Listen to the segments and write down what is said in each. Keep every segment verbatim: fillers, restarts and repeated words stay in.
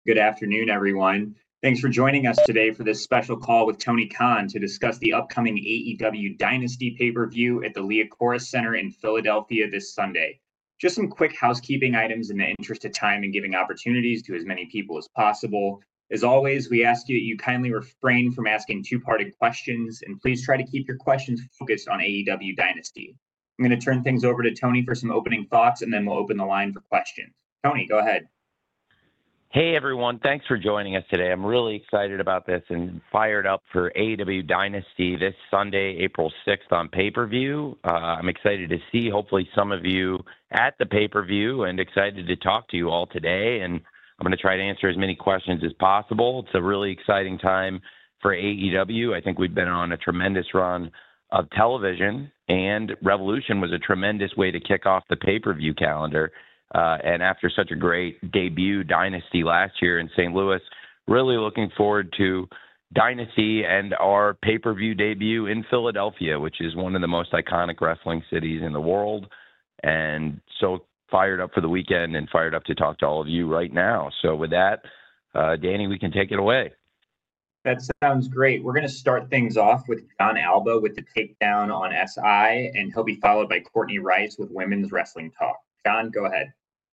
Good afternoon, everyone. Thanks for joining us today for this special call with Tony Khan to discuss the upcoming A E W Dynasty pay-per-view at the Liacouras Center in Philadelphia this Sunday. Just some quick housekeeping items in the interest of time and giving opportunities to as many people as possible. As always, we ask you that you kindly refrain from asking two-parted questions, and please try to keep your questions focused on A E W Dynasty. I'm going to turn things over to Tony for some opening thoughts, and then we'll open the line for questions. Tony, go ahead. Hey, everyone. Thanks for joining us today. I'm really excited about this and fired up for A E W Dynasty this Sunday, April sixth on pay-per-view. Uh, I'm excited to see, hopefully, some of you at the pay-per-view and excited to talk to you all today. And I'm going to try to answer as many questions as possible. It's a really exciting time for A E W. I think we've been on a tremendous run of television, and Revolution was a tremendous way to kick off the pay-per-view calendar. Uh, and after such a great debut Dynasty last year in Saint Louis, really looking forward to Dynasty and our pay-per-view debut in Philadelphia, which is one of the most iconic wrestling cities in the world. And so fired up for the weekend and fired up to talk to all of you right now. So with that, uh, Danny, we can take it away. That sounds great. We're going to start things off with Jon Alba with the takedown on S I, and he'll be followed by Courtney Rice with Women's Wrestling Talk. Jon, go ahead.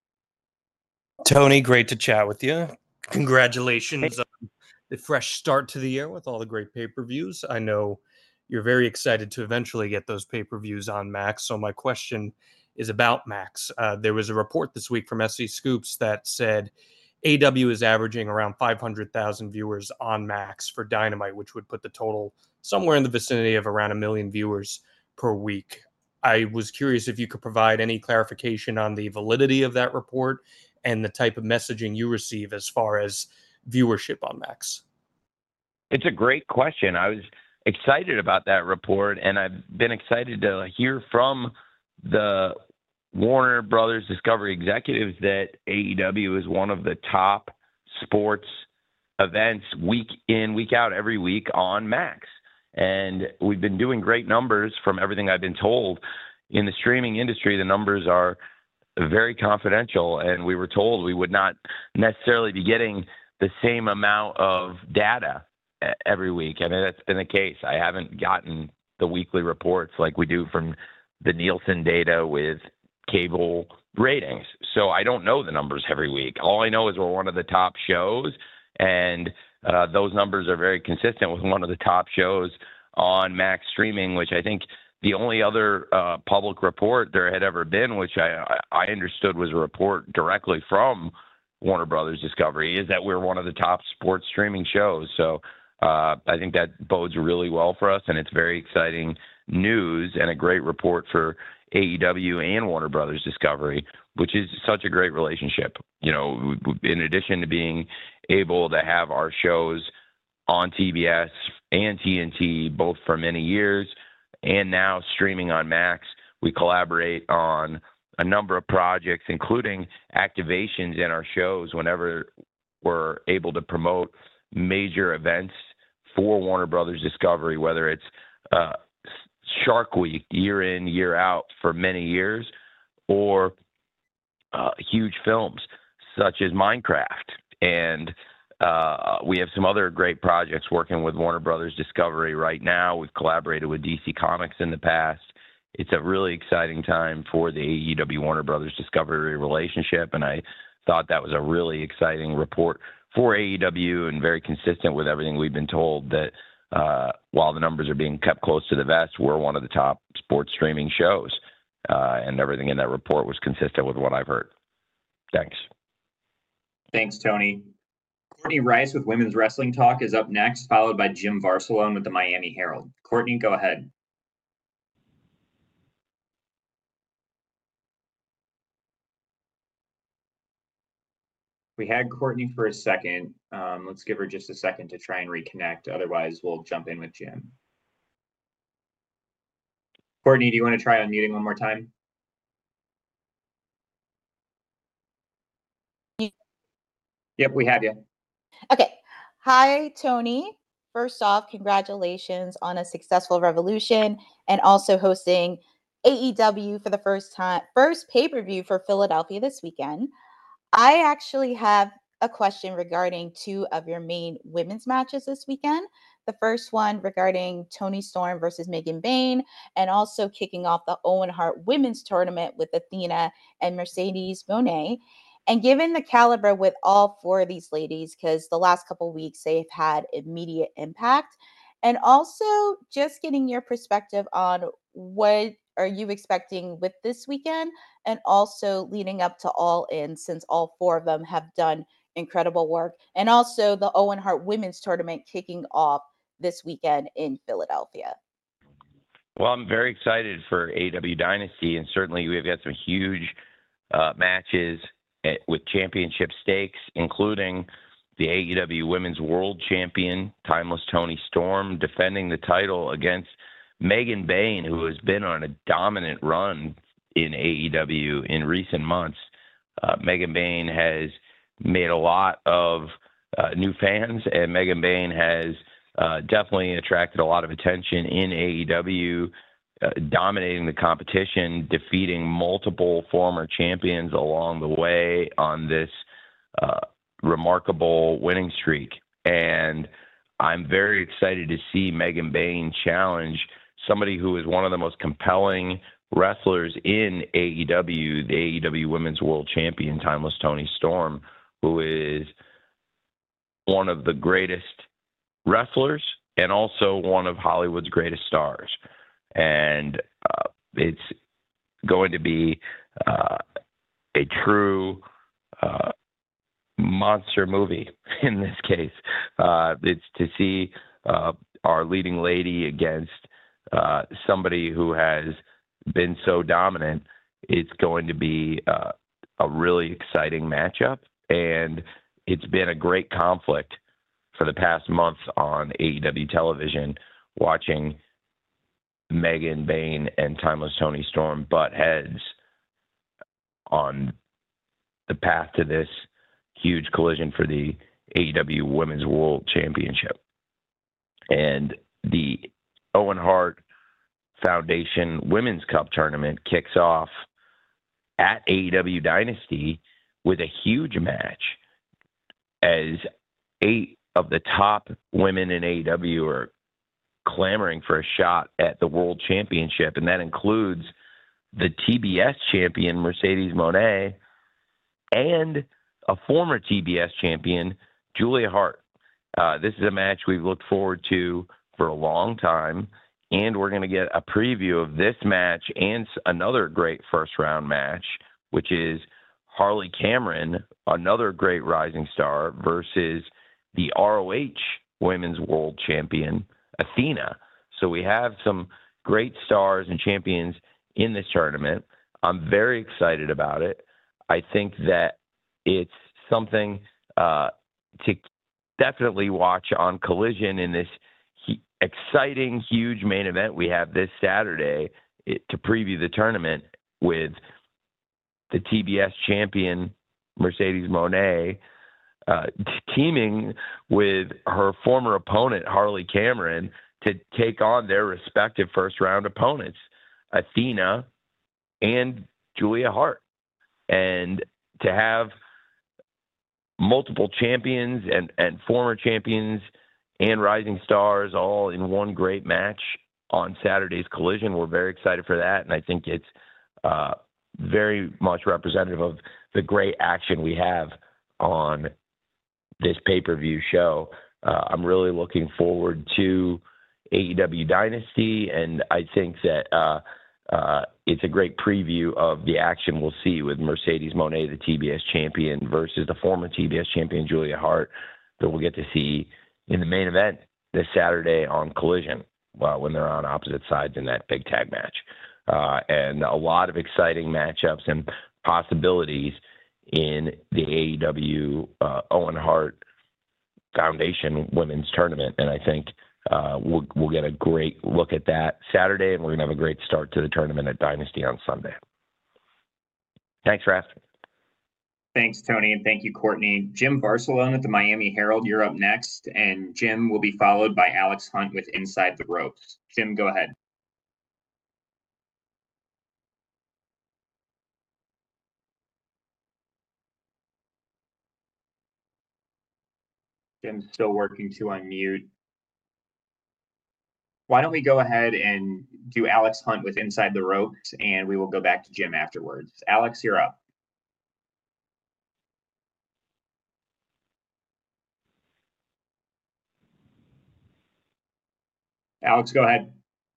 Tony, great to chat with you. Congratulations on the fresh start to the year with all the great pay-per-views. I know you're very excited to eventually get those pay-per-views on Max. So my question is about Max. Uh, there was a report this week from S C Scoops that said A E W is averaging around five hundred thousand viewers on Max for Dynamite, which would put the total somewhere in the vicinity of around a million viewers per week. I was curious if you could provide any clarification on the validity of that report and the type of messaging you receive as far as viewership on Max. It's a great question. I was excited about that report, and I've been excited to hear from the Warner Brothers Discovery executives that A E W is one of the top sports events week in, week out, every week on Max. And we've been doing great numbers from everything I've been told. In the streaming industry, the numbers are very confidential, and we were told we would not necessarily be getting the same amount of data every week. I mean, that's been the case. I haven't gotten the weekly reports like we do from the Nielsen data with cable ratings. So I don't know the numbers every week. All I know is we're one of the top shows, and uh, those numbers are very consistent with one of the top shows on Max streaming, which I think the only other uh, public report there had ever been, which I, I understood was a report directly from Warner Brothers Discovery, is that we're one of the top sports streaming shows. So uh, I think that bodes really well for us, and it's very exciting news and a great report for A E W and Warner Brothers Discovery, which is such a great relationship. You know, in addition to being able to have our shows on T B S and T N T both for many years, and now streaming on Max, we collaborate on a number of projects, including activations in our shows whenever we're able to promote major events for Warner Brothers Discovery, whether it's uh, Shark Week year in, year out for many years, or uh, huge films such as Minecraft. And uh, we have some other great projects working with Warner Brothers Discovery right now. We've collaborated with D C Comics in the past. It's a really exciting time for the A E W Warner Brothers Discovery relationship, and I thought that was a really exciting report for A E W and very consistent with everything we've been told, that uh, while the numbers are being kept close to the vest, we're one of the top sports streaming shows, uh, and everything in that report was consistent with what I've heard. Thanks. Thanks, Tony. Courtney Rice with Women's Wrestling Talk is up next, followed by Jim Varsalone with the Miami Herald. Courtney, go ahead. We had Courtney for a second. Um, let's give her just a second to try and reconnect. Otherwise, we'll jump in with Jim. Courtney, do you want to try unmuting one more time? Yep, we have you. Okay. Hi, Tony. First off, congratulations on a successful Revolution and also hosting A E W for the first time, first pay-per-view for Philadelphia this weekend. I actually have a question regarding two of your main women's matches this weekend. The first one regarding Toni Storm versus Megan Bayne, and also kicking off the Owen Hart women's tournament with Athena and Mercedes Moné. And given the caliber with all four of these ladies, because the last couple of weeks they've had immediate impact, and also just getting your perspective on what are you expecting with this weekend, and also leading up to All In, since all four of them have done incredible work, and also the Owen Hart women's tournament kicking off this weekend in Philadelphia. Well, I'm very excited for A E W Dynasty, and certainly we've got some huge uh, matches at, with championship stakes, including the A E W Women's World Champion, Timeless Toni Storm, defending the title against Megan Bayne, who has been on a dominant run in A E W in recent months. Uh, Megan Bayne has made a lot of uh, new fans, and Megan Bayne has uh, definitely attracted a lot of attention in A E W, uh, dominating the competition, defeating multiple former champions along the way on this uh, remarkable winning streak. And I'm very excited to see Megan Bayne challenge somebody who is one of the most compelling wrestlers in A E W, the A E W Women's World Champion, Timeless Toni Storm, who is one of the greatest wrestlers and also one of Hollywood's greatest stars. And uh, it's going to be uh, a true uh, monster movie in this case. Uh, it's to see uh, our leading lady against uh, somebody who has been so dominant. It's going to be uh, a really exciting matchup, and it's been a great conflict for the past month on A E W television, watching Megan Bayne and Timeless Toni Storm butt heads on the path to this huge collision for the A E W Women's World Championship. And the Owen Hart Foundation Women's Cup tournament kicks off at A E W Dynasty with a huge match, as eight of the top women in A E W are clamoring for a shot at the World Championship, and that includes the T B S champion Mercedes Moné and a former T B S champion, Julia Hart. Uh, this is a match we've looked forward to for a long time, and we're going to get a preview of this match and another great first-round match, which is Harley Cameron, another great rising star, versus the R O H Women's World Champion, Athena. So we have some great stars and champions in this tournament. I'm very excited about it. I think that it's something uh, to definitely watch on Collision in this he- exciting, huge main event we have this Saturday it, to preview the tournament with the T B S champion, Mercedes Moné, uh, t- teaming with her former opponent, Harley Cameron, to take on their respective first-round opponents, Athena and Julia Hart. And to have multiple champions and, and former champions and rising stars all in one great match on Saturday's Collision, we're very excited for that. And I think it's uh, very much representative of the great action we have on this pay-per-view show. Uh, I'm really looking forward to A E W Dynasty, and I think that uh, uh, it's a great preview of the action we'll see with Mercedes Moné, the T B S champion, versus the former T B S champion, Julia Hart, that we'll get to see in the main event this Saturday on Collision, well, when they're on opposite sides in that big tag match. Uh, and a lot of exciting matchups and possibilities in the A E W uh, Owen Hart Foundation Women's Tournament. And I think uh, we'll, we'll get a great look at that Saturday, and we're going to have a great start to the tournament at Dynasty on Sunday. Thanks for asking. Thanks, Tony, and thank you, Courtney. Jim Barcelona at the Miami Herald, you're up next, and Jim will be followed by Alex Hunt with Inside the Ropes. Jim, go ahead. Jim's still working to unmute. Why don't we go ahead and do Alex Hunt with Inside the Ropes, and we will go back to Jim afterwards. Alex, you're up. Alex, go ahead.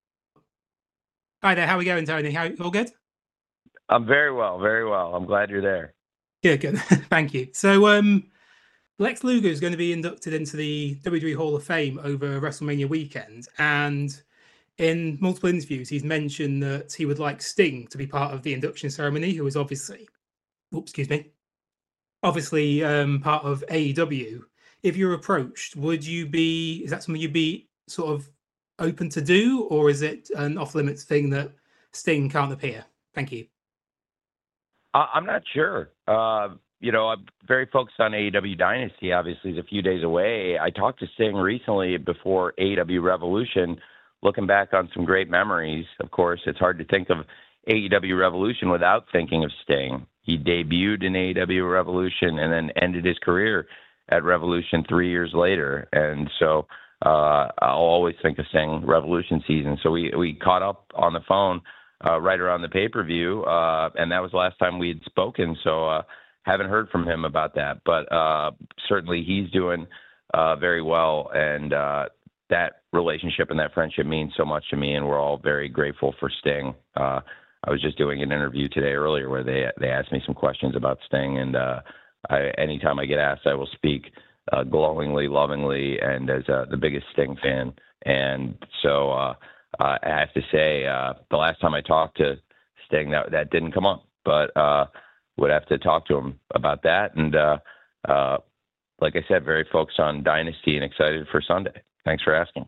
Hi there. How are we going, Tony? How all good? I'm very well, very well. I'm glad you're there. Good, good. Thank you. So, um, Lex Luger is going to be inducted into the W W E Hall of Fame over WrestleMania weekend, and in multiple interviews, he's mentioned that he would like Sting to be part of the induction ceremony, who is obviously, oops, excuse me, obviously um, part of A E W. If you're approached, would you be? Is that something you'd be sort of open to do, or is it an off limits thing that Sting can't appear? Thank you. I'm not sure. Uh, you know, I'm very focused on A E W Dynasty. Obviously, it's a few days away. I talked to Sting recently before A E W Revolution, looking back on some great memories. Of course, it's hard to think of A E W Revolution without thinking of Sting. He debuted in A E W Revolution and then ended his career at Revolution three years later. And so uh, I'll always think of Sting Revolution season. So we, we caught up on the phone uh, right around the pay-per-view, uh, and that was the last time we'd spoken. So uh, haven't heard from him about that. But uh, certainly he's doing uh, very well, and uh, that relationship and that friendship means so much to me, and we're all very grateful for Sting. Uh, I was just doing an interview today earlier where they they asked me some questions about Sting, and uh, I, anytime I get asked, I will speak uh, glowingly, lovingly, and as uh, the biggest Sting fan. And so uh, uh, I have to say, uh, the last time I talked to Sting, that that didn't come up, but uh, would have to talk to him about that. And uh, uh, like I said, very focused on Dynasty and excited for Sunday. Thanks for asking.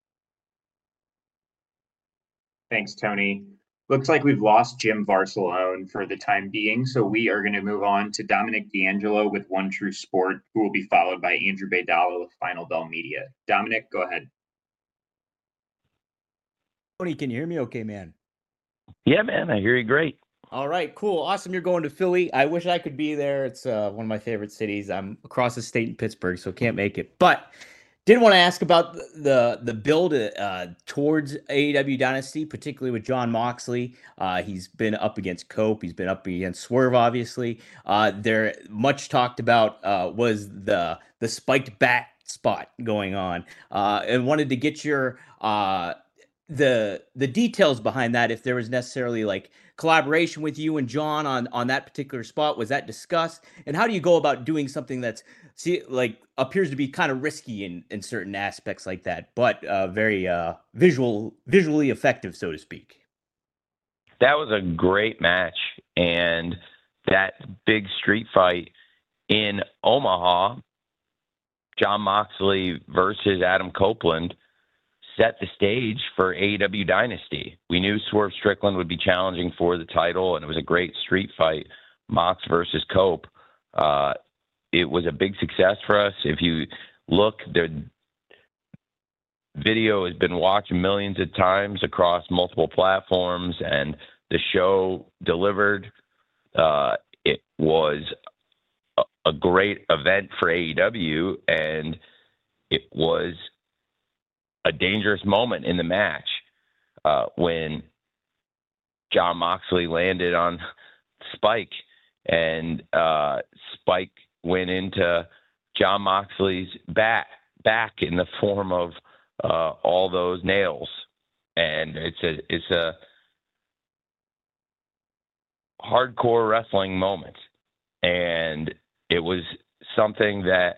Thanks, Tony. Looks like we've lost Jim Varsalone for the time being, so we are going to move on to Dominic D'Angelo with One True Sport, who will be followed by Andrew Baydala with Final Bell Media. Dominic, go ahead. Tony, can you hear me okay, man? Yeah, man, I hear you great. All right, cool. Awesome. You're going to Philly. I wish I could be there. It's uh, one of my favorite cities. I'm across the state in Pittsburgh, so can't make it. But did want to ask about the the build uh, towards A E W Dynasty, particularly with Jon Moxley. Uh, he's been up against Cope. He's been up against Swerve, obviously. Uh, there much talked about uh, was the the spiked bat spot going on, uh, and wanted to get your uh, the the details behind that. If there was necessarily like collaboration with you and John on on that particular spot, was that discussed? And how do you go about doing something that's see like appears to be kind of risky in in certain aspects like that, but uh very uh visual visually effective, so to speak? That was a great match, and that big street fight in Omaha, Jon Moxley versus Adam Copeland, set the stage for A E W Dynasty. We knew Swerve Strickland would be challenging for the title, and it was a great street fight, Mox versus Cope. Uh, it was a big success for us. If you look, the video has been watched millions of times across multiple platforms, and the show delivered. Uh, it was a, a great event for A E W, and it was a dangerous moment in the match uh, when Jon Moxley landed on Spike, and uh, Spike went into Jon Moxley's back back in the form of uh, all those nails, and it's a it's a hardcore wrestling moment, and it was something that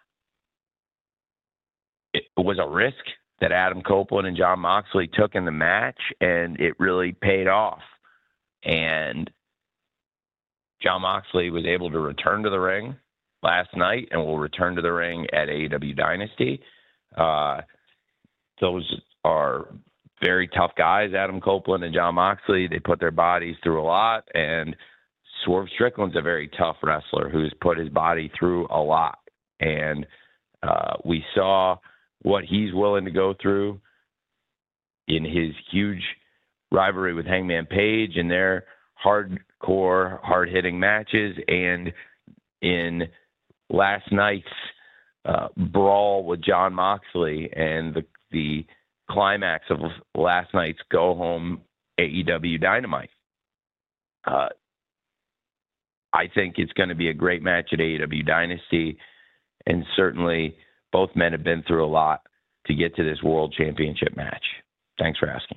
it was a risk that Adam Copeland and Jon Moxley took in the match, and it really paid off. And Jon Moxley was able to return to the ring last night and will return to the ring at A E W Dynasty. Uh, those are very tough guys, Adam Copeland and Jon Moxley. They put their bodies through a lot, and Swerve Strickland's a very tough wrestler who's put his body through a lot. And uh, we saw what he's willing to go through in his huge rivalry with Hangman Page in their hardcore, hard-hitting matches, and in last night's uh, brawl with John Moxley and the the climax of last night's go home A E W Dynamite. Uh, I think it's going to be a great match at A E W Dynasty, and certainly both men have been through a lot to get to this World Championship match. Thanks for asking.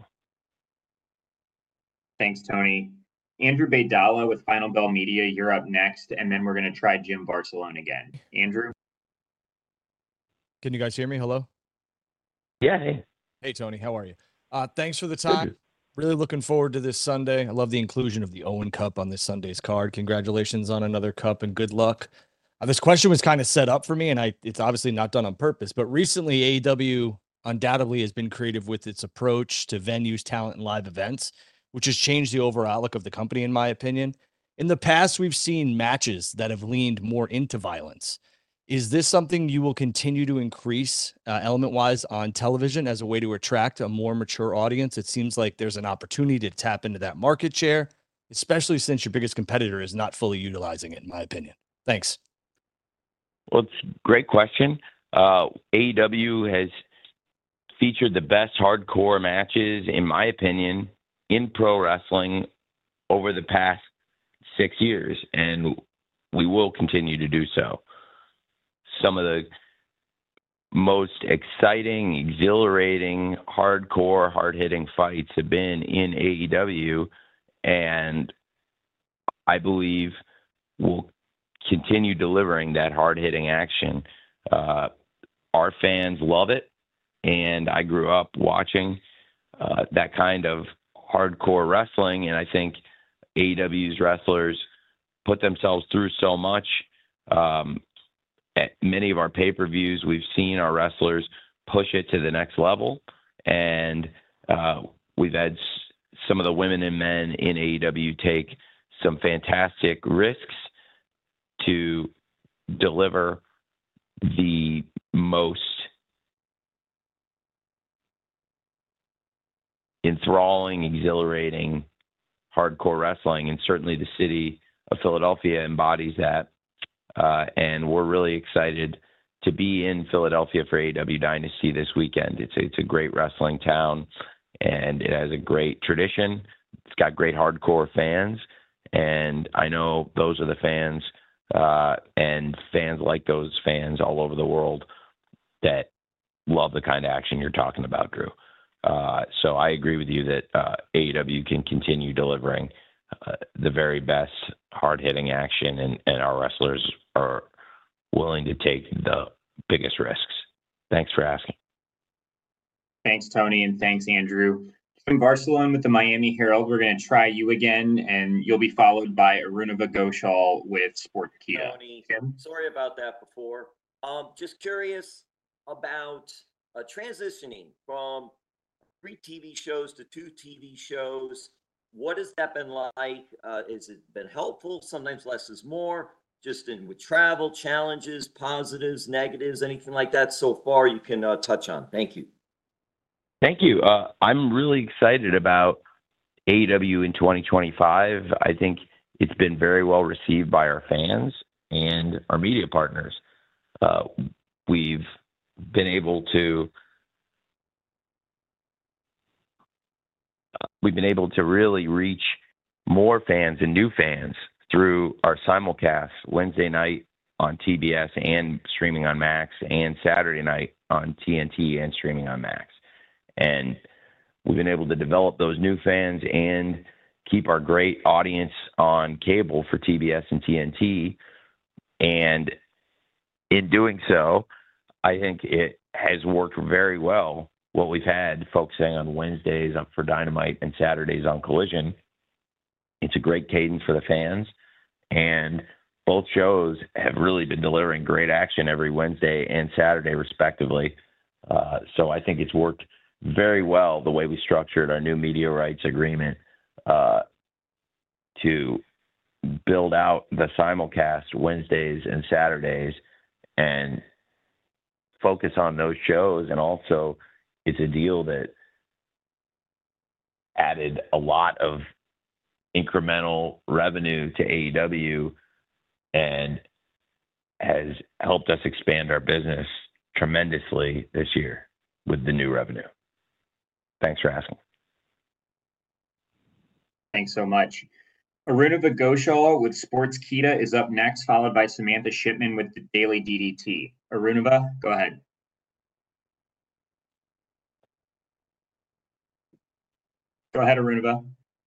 Thanks, Tony. Andrew Baydala with Final Bell Media, you're up next, and then we're going to try Jim Barcelone again. Andrew? Can you guys hear me? Hello? Yeah. Hey, hey Tony. How are you? Uh, thanks for the time. Good. Really looking forward to this Sunday. I love the inclusion of the Owen Cup on this Sunday's card. Congratulations on another cup and good luck. Uh, this question was kind of set up for me, and I it's obviously not done on purpose, but recently A E W undoubtedly has been creative with its approach to venues, talent, and live events, which has changed the overall outlook of the company, in my opinion. In the past, we've seen matches that have leaned more into violence. Is this something you will continue to increase uh, element-wise on television as a way to attract a more mature audience? It seems like there's an opportunity to tap into that market share, especially since your biggest competitor is not fully utilizing it, in my opinion. Thanks. Well, it's a great question. Uh, A E W has featured the best hardcore matches, in my opinion, in pro wrestling over the past six years, and we will continue to do so. Some of the most exciting, exhilarating, hardcore, hard-hitting fights have been in A E W, and I believe we'll continue delivering that hard-hitting action. Uh, our fans love it, and I grew up watching uh, that kind of hardcore wrestling, and I think A E W's wrestlers put themselves through so much. Um, at many of our pay-per-views, we've seen our wrestlers push it to the next level, and uh, we've had s- some of the women and men in A E W take some fantastic risks to deliver the most enthralling, exhilarating, hardcore wrestling, and certainly the city of Philadelphia embodies that. Uh, and we're really excited to be in Philadelphia for A E W Dynasty this weekend. It's a, it's a great wrestling town, and it has a great tradition. It's got great hardcore fans, and I know those are the fans uh, and fans like those fans all over the world that love the kind of action you're talking about, Drew. Uh, so I agree with you that uh, A E W can continue delivering uh, the very best hard-hitting action, and, and our wrestlers are willing to take the biggest risks. Thanks for asking. Thanks, Tony, and thanks, Andrew. From Barcelona with the Miami Herald, we're going to try you again, and you'll be followed by Arunava Ghoshal with Sportskeeda. Tony, sorry about that before. Um, just curious about uh, transitioning from three T V shows to two T V shows. What has that been like? Uh, has it been helpful? Sometimes less is more. Just in with travel, challenges, positives, negatives, anything like that so far you can uh, touch on. Thank you. Thank you. Uh, I'm really excited about A E W in twenty twenty-five. I think it's been very well received by our fans and our media partners. Uh, we've been able to uh, we've been able to really reach more fans and new fans through our simulcast Wednesday night on T B S and streaming on Max, and Saturday night on T N T and streaming on Max. And we've been able to develop those new fans and keep our great audience on cable for T B S and T N T. And in doing so, I think it has worked very well. What we've had focusing on Wednesdays for Dynamite and Saturdays on Collision. It's a great cadence for the fans, and both shows have really been delivering great action every Wednesday and Saturday, respectively. Uh, so I think it's worked very well the way we structured our new media rights agreement uh, to build out the simulcast Wednesdays and Saturdays and focus on those shows. And also, it's a deal that added a lot of incremental revenue to A E W, and has helped us expand our business tremendously this year with the new revenue. Thanks for asking. Thanks so much. Arunava Ghoshal with Sportskeeda is up next, followed by Samantha Shipman with the Daily D D T. Arunava, go ahead. Go ahead, Arunava.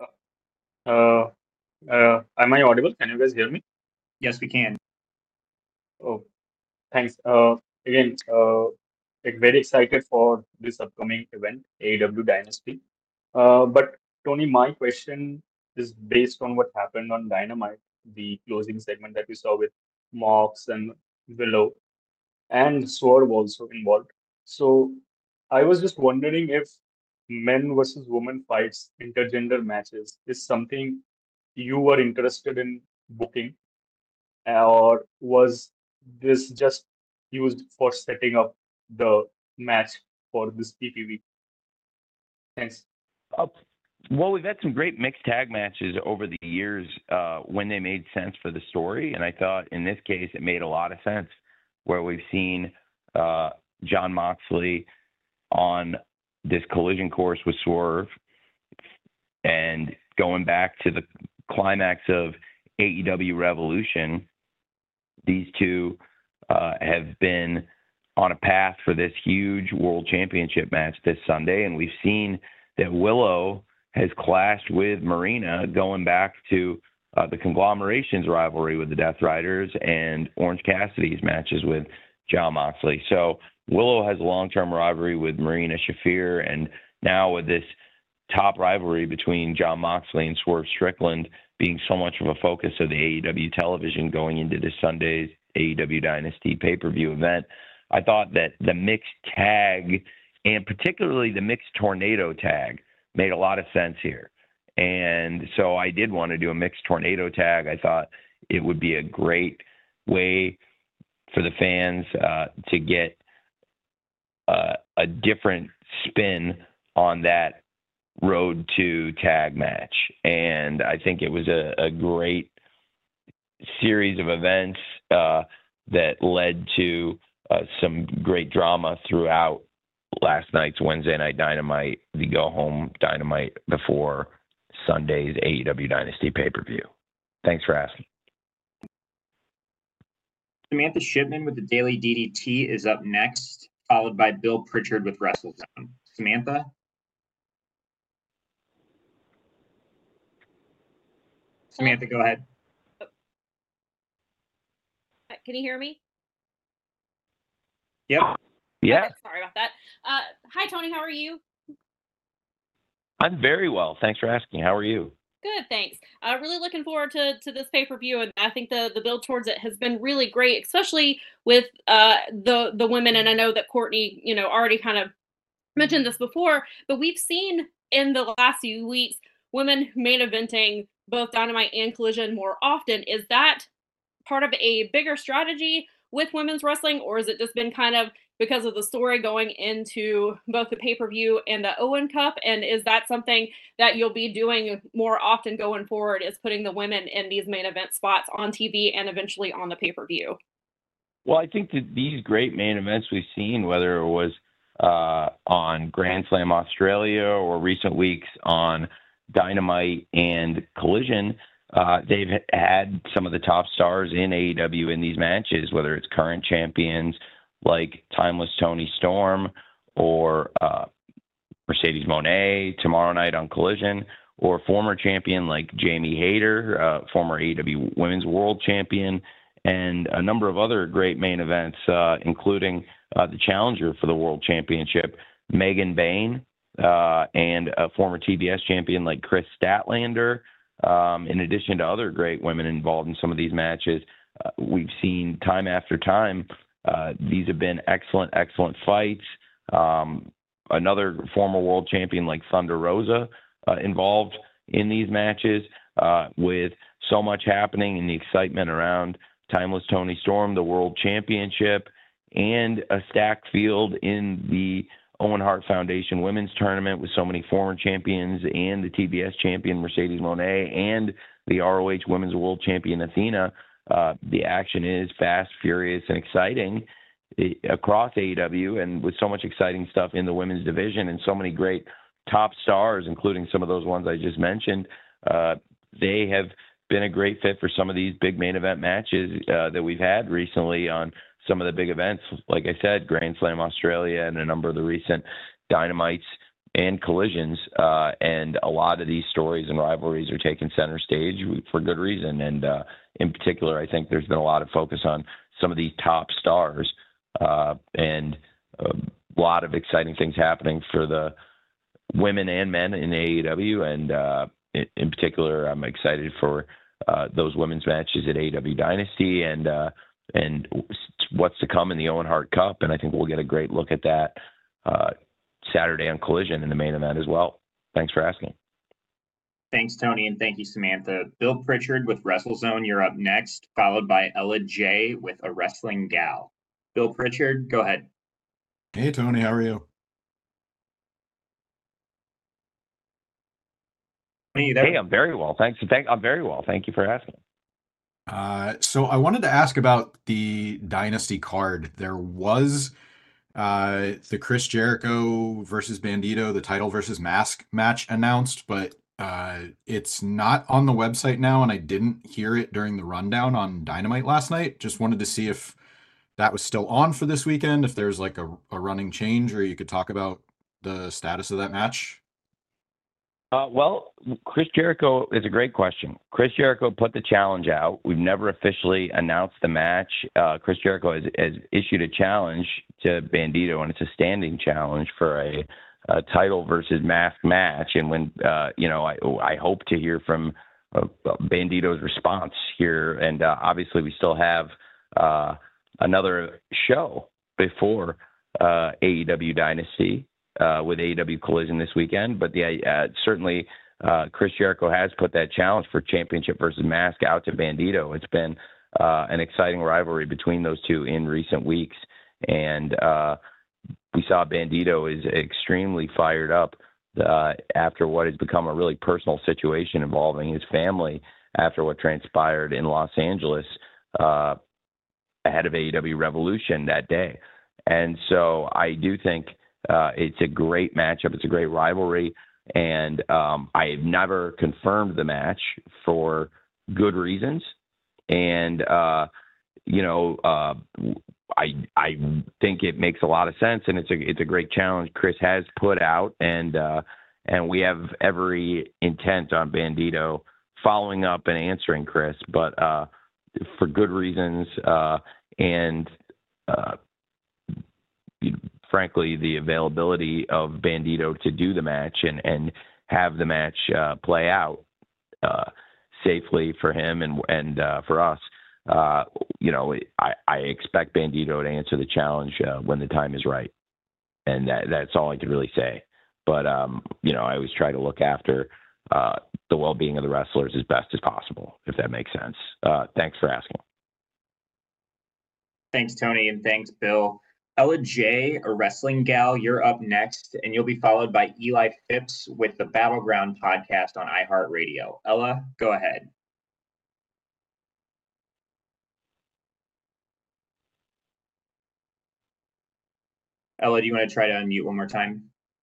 Uh, uh, am I audible? Can you guys hear me? Yes, we can. Oh, thanks. Uh, again, uh, like very excited for this upcoming event, A E W Dynasty. Uh, but Tony, my question is based on what happened on Dynamite, the closing segment that we saw with Mox and Willow, and Swerve also involved. So I was just wondering if men versus women fights, intergender matches, is something you were interested in booking, or was this just used for setting up the match for this P P V? Thanks. Uh, well, we've had some great mixed tag matches over the years uh, when they made sense for the story, and I thought in this case it made a lot of sense, where we've seen uh, Jon Moxley on this collision course with Swerve, and going back to the climax of A E W Revolution, these two uh, have been on a path for this huge world championship match this Sunday, and we've seen that Willow has clashed with Marina going back to uh, the Conglomeration's rivalry with the Death Riders and Orange Cassidy's matches with Jon Moxley. So Willow has a long-term rivalry with Marina Shafir, and now with this top rivalry between Jon Moxley and Swerve Strickland being so much of a focus of the A E W television going into this Sunday's A E W Dynasty pay-per-view event, I thought that the mixed tag, and particularly the mixed tornado tag, made a lot of sense here. And so I did want to do a mixed tornado tag. I thought it would be a great way for the fans uh, to get uh, a different spin on that road to tag match. And I think it was a, a great series of events uh, that led to uh, some great drama throughout last night's Wednesday Night Dynamite, the go-home Dynamite before Sunday's A E W Dynasty pay-per-view. Thanks for asking. Samantha Shipman with the Daily D D T is up next, followed by Bill Pritchard with WrestleZone. Samantha? Samantha, go ahead. Can you hear me? Yep. Yeah. Okay, sorry about that. Uh, hi, Tony. How are you? I'm very well. Thanks for asking. How are you? Good, thanks. Uh, really looking forward to, to this pay-per-view, and I think the, the build towards it has been really great, especially with uh, the the women. And I know that Courtney, you know, already kind of mentioned this before, but we've seen in the last few weeks women main eventing both Dynamite and Collision more often. Is that part of a bigger strategy with women's wrestling, or has it just been kind of because of the story going into both the pay-per-view and the Owen Cup? And is that something that you'll be doing more often going forward, is putting the women in these main event spots on T V and eventually on the pay-per-view? Well, I think that these great main events we've seen, whether it was uh, on Grand Slam Australia or recent weeks on Dynamite and Collision, uh, they've had some of the top stars in A E W in these matches, whether it's current champions like Timeless Toni Storm or uh, Mercedes Moné tomorrow night on Collision, or former champion like Jamie Hayter, uh, former A E W Women's World Champion, and a number of other great main events, uh, including uh, the challenger for the World Championship, Megan Bayne, uh, and a former T B S champion like Chris Statlander, um, in addition to other great women involved in some of these matches. Uh, we've seen time after time, uh, these have been excellent, excellent fights. Um, another former world champion like Thunder Rosa uh, involved in these matches, uh, with so much happening and the excitement around Timeless Toni Storm, the World Championship, and a stacked field in the Owen Hart Foundation Women's Tournament with so many former champions and the T B S champion Mercedes Moné and the R O H Women's World Champion Athena. uh, the action is fast, furious, and exciting across A E W, and with so much exciting stuff in the women's division and so many great top stars, including some of those ones I just mentioned. Uh, they have been a great fit for some of these big main event matches uh, that we've had recently on some of the big events. Like I said, Grand Slam Australia and a number of the recent Dynamites and Collisions. Uh, and a lot of these stories and rivalries are taking center stage for good reason. And uh, in particular, I think there's been a lot of focus on some of these top stars uh, and a lot of exciting things happening for the women and men in A E W. And uh, in, in particular, I'm excited for uh, those women's matches at A E W Dynasty and uh, and what's to come in the Owen Hart Cup. And I think we'll get a great look at that uh, Saturday on Collision in the main event as well. Thanks for asking. Thanks, Tony, and thank you, Samantha. Bill Pritchard with WrestleZone, you're up next, followed by Ella J with A Wrestling Gal. Bill Pritchard, go ahead. Hey, Tony, how are you? Hey, I'm very well. Thanks. Thank, I'm very well. Thank you for asking. Uh, so I wanted to ask about the Dynasty card. There was uh, the Chris Jericho versus Bandito, the title versus mask match announced, but uh, it's not on the website now, and I didn't hear it during the rundown on Dynamite last night. Just wanted to see if that was still on for this weekend, if there's like a, a running change, or you could talk about the status of that match. Uh, well, Chris Jericho is a great question. Chris Jericho put the challenge out. We've never officially announced the match. Uh, Chris Jericho has, has issued a challenge to Bandito, and it's a standing challenge for a, a title versus mask match. And when, uh, you know, I, I hope to hear from uh, Bandito's response here. And uh, obviously we still have uh, another show before uh, A E W Dynasty. Uh, with A E W Collision this weekend, but the, uh, certainly uh, Chris Jericho has put that challenge for championship versus mask out to Bandito. It's been uh, an exciting rivalry between those two in recent weeks, and uh, we saw Bandito is extremely fired up uh, after what has become a really personal situation involving his family after what transpired in Los Angeles uh, ahead of A E W Revolution that day. And so I do think Uh, it's a great matchup. It's a great rivalry. And um, I have never confirmed the match for good reasons. And, uh, you know, uh, I I think it makes a lot of sense. And it's a, it's a great challenge Chris has put out. And, uh, and we have every intent on Bandito following up and answering Chris, but uh, for good reasons. Uh, and, uh, you know, frankly, the availability of Bandito to do the match and, and have the match uh, play out uh, safely for him and and uh, for us. Uh, you know, I, I expect Bandito to answer the challenge uh, when the time is right. And that, that's all I could really say. But, um, you know, I always try to look after uh, the well-being of the wrestlers as best as possible, if that makes sense. Uh, thanks for asking. Thanks, Tony, and thanks, Bill. Ella J, A Wrestling Gal, you're up next, and you'll be followed by Eli Phipps with the Battleground podcast on iHeartRadio. Ella, go ahead. Ella, do you want to try to unmute one more time?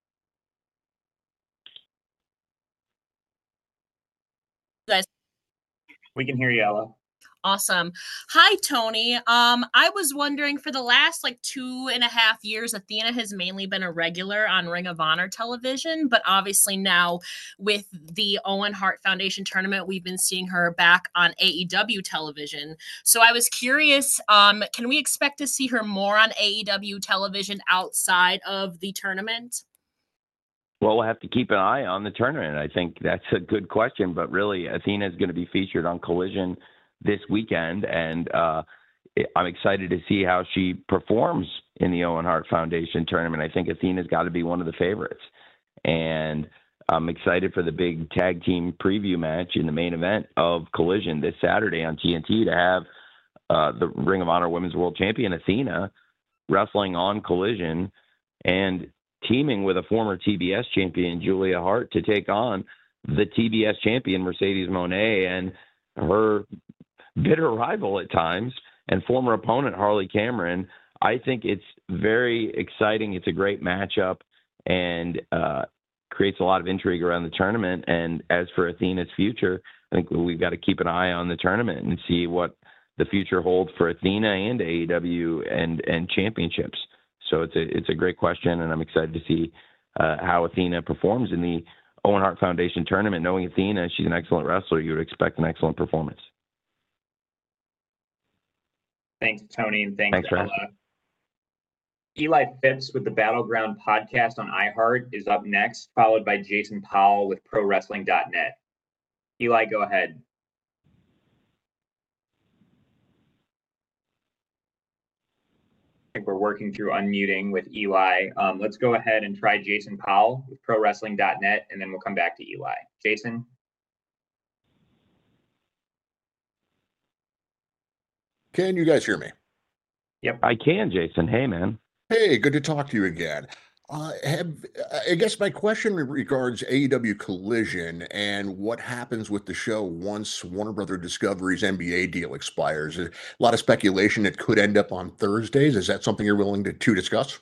Guys, we can hear you, Ella. Awesome. Hi, Tony. Um, I was wondering, for the last like two and a half years, Athena has mainly been a regular on Ring of Honor television, but obviously now with the Owen Hart Foundation tournament, we've been seeing her back on A E W television. So I was curious, um, can we expect to see her more on A E W television outside of the tournament? Well, we'll have to keep an eye on the tournament. I think that's a good question, but really Athena is going to be featured on Collision this weekend, and uh, I'm excited to see how she performs in the Owen Hart Foundation tournament. I think Athena's got to be one of the favorites, and I'm excited for the big tag team preview match in the main event of Collision this Saturday on T N T to have uh, the Ring of Honor Women's World Champion Athena wrestling on Collision and teaming with a former T B S champion, Julia Hart, to take on the T B S champion, Mercedes Moné, and her bitter rival at times and former opponent Harley Cameron. I think it's very exciting. It's a great matchup and uh, creates a lot of intrigue around the tournament. And as for Athena's future, I think we've got to keep an eye on the tournament and see what the future holds for Athena and A E W and and championships. So it's a it's a great question, and I'm excited to see uh, how Athena performs in the Owen Hart Foundation tournament. Knowing Athena, she's an excellent wrestler. You would expect an excellent performance. Thanks, Tony, and thanks, Thanks, Ella. Eli Phipps with the Battleground podcast on iHeart is up next, followed by Jason Powell with Pro Wrestling dot net. Eli, go ahead. I think we're working through unmuting with Eli. Um, let's go ahead and try Jason Powell with Pro Wrestling dot net, and then we'll come back to Eli. Jason? Can you guys hear me? Yep, I can, Jason. Hey, man. Hey, good to talk to you again. Uh, have I guess my question regards A E W Collision and what happens with the show once Warner Brother Discovery's N B A deal expires. A lot of speculation it could end up on Thursdays. Is that something you're willing to, to discuss?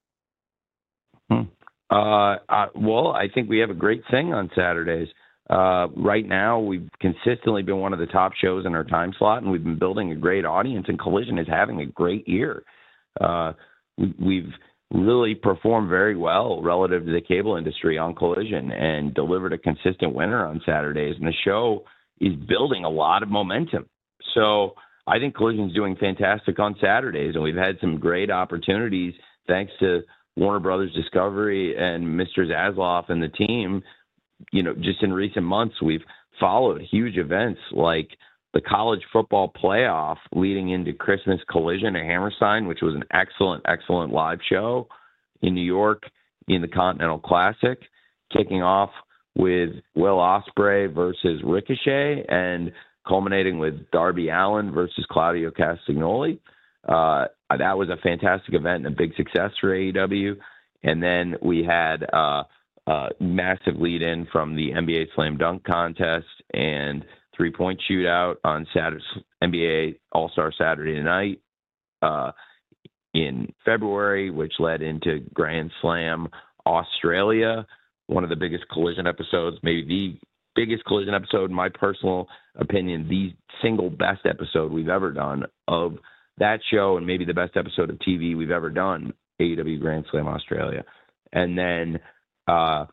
Hmm. Uh, uh, well, I think we have a great thing on Saturdays. Uh, right now, we've consistently been one of the top shows in our time slot, and we've been building a great audience, and Collision is having a great year. Uh, we, we've really performed very well relative to the cable industry on Collision and delivered a consistent winner on Saturdays. And the show is building a lot of momentum. So I think Collision's doing fantastic on Saturdays. And we've had some great opportunities thanks to Warner Brothers Discovery and Mister Zasloff and the team. You know, just in recent months, we've followed huge events like the college football playoff leading into Christmas Collision at Hammerstein, which was an excellent, excellent live show in New York in the Continental Classic, kicking off with Will Ospreay versus Ricochet and culminating with Darby Allin versus Claudio Castagnoli. Uh, that was a fantastic event and a big success for A E W. And then we had uh, a massive lead-in from the N B A Slam Dunk Contest and three-point shootout on Saturday, N B A All-Star Saturday night uh, in February, which led into Grand Slam Australia, one of the biggest Collision episodes, maybe the biggest Collision episode, in my personal opinion, the single best episode we've ever done of that show, and maybe the best episode of T V we've ever done, A E W Grand Slam Australia. And then uh,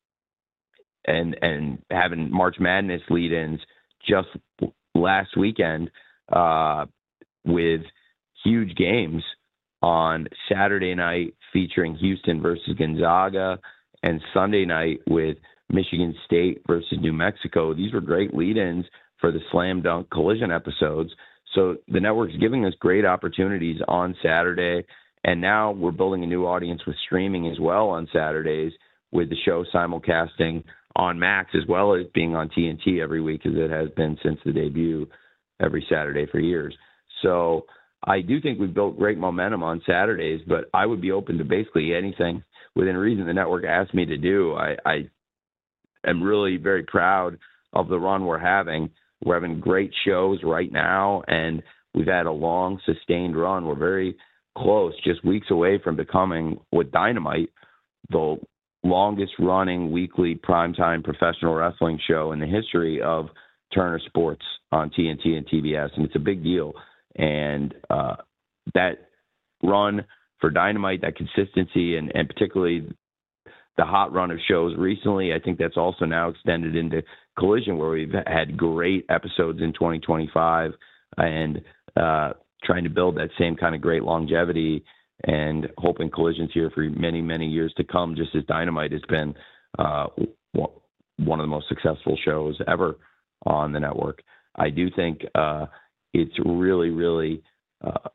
and and having March Madness lead-ins just last weekend uh, with huge games on Saturday night featuring Houston versus Gonzaga and Sunday night with Michigan State versus New Mexico. These were great lead-ins for the Slam Dunk Collision episodes. So the network's giving us great opportunities on Saturday, and now we're building a new audience with streaming as well on Saturdays with the show simulcasting on Max as well as being on T N T every week, as it has been since the debut every Saturday for years. So I do think we've built great momentum on Saturdays, but I would be open to basically anything within reason the network asked me to do. I, I am really very proud of the run we're having. We're having great shows right now, and we've had a long, sustained run. We're very close, just weeks away from becoming, with Dynamite, the longest running weekly primetime professional wrestling show in the history of Turner Sports on T N T and T B S. And it's a big deal. And uh, that run for Dynamite, that consistency, and, and particularly the hot run of shows recently, I think that's also now extended into Collision, where we've had great episodes in twenty twenty-five and uh, trying to build that same kind of great longevity and hoping Collision's here for many, many years to come, just as Dynamite has been uh, one of the most successful shows ever on the network. I do think uh, it's really, really uh,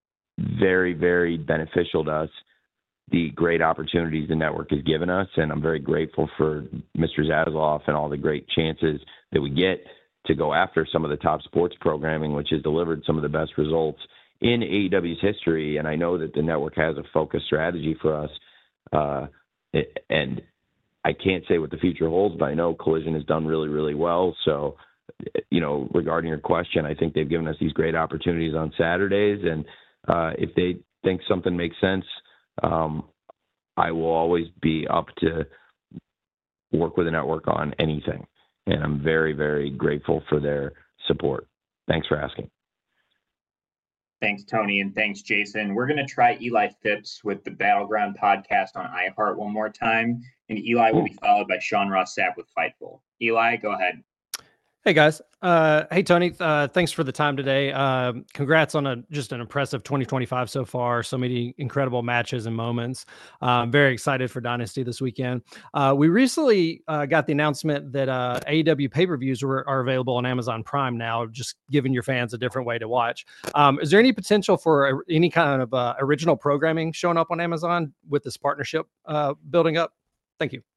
very, very beneficial to us, the great opportunities the network has given us, and I'm very grateful for Mister Zasloff and all the great chances that we get to go after some of the top sports programming, which has delivered some of the best results in A E W's history. And I know that the network has a focused strategy for us. Uh, and I can't say what the future holds, but I know Collision has done really, really well. So you know, regarding your question, I think they've given us these great opportunities on Saturdays, and uh, if they think something makes sense, um, I will always be up to work with the network on anything. And I'm very, very grateful for their support. Thanks for asking. Thanks, Tony, and thanks, Jason. We're going to try Eli Phipps with the Battleground podcast on iHeart one more time, and Eli will be followed by Sean Ross Sapp with Fightful. Eli, go ahead. Hey guys. Uh, hey Tony. Uh, thanks for the time today. Uh, congrats on a just an impressive twenty twenty-five so far. So many incredible matches and moments. Uh, I'm very excited for Dynasty this weekend. Uh, we recently uh, got the announcement that uh, A E W pay-per-views are, are available on Amazon Prime now, just giving your fans a different way to watch. Um, is there any potential for a, any kind of uh, original programming showing up on Amazon with this partnership uh, building up? Thank you.